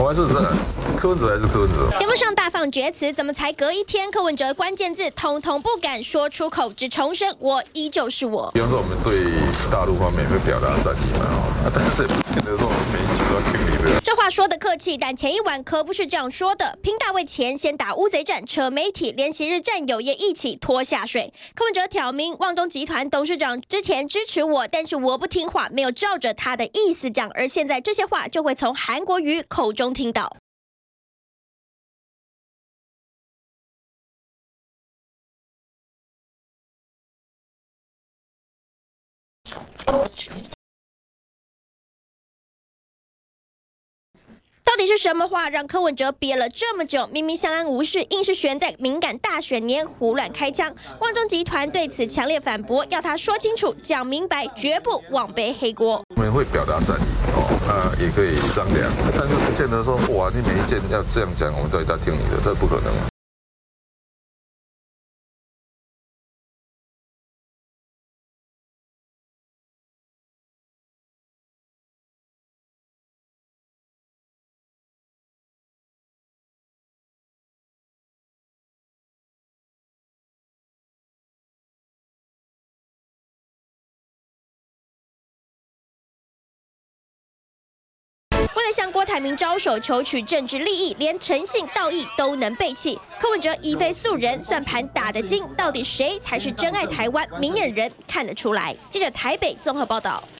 我还是在柯文哲还是柯文哲。 节目上大放厥词，怎么才隔一天，柯文哲关键字统统不敢说出口，只重申我依旧是我。 比方说，我们对大陆方面会表达善意嘛，但是也不见得说我们每一句都要听你的。 这话说的客气，但前一晚可不是这样说的。拼大位前先打乌贼战，扯媒体，连昔日战友也一起拖下水。柯文哲挑明，旺中集团董事长之前支持我，但是我不听话，没有照着他的意思讲，而现在这些话就会从韩国瑜口中听到。到底是什么话让柯文哲憋了这么久？明明相安无事，硬是选在敏感大选年胡乱开枪。旺中集团对此强烈反驳，要他说清楚、讲明白，绝不枉背黑锅。 我们会表达善意也可以商量，但是不见得说哇，你每一件要这样讲，我们都要听你的，这不可能。 为了向郭台铭招手求取政治利益，连诚信道义都能背弃。柯文哲已非素人，算盘打得精，到底谁才是真爱台湾？明眼人看得出来。记者台北综合报道。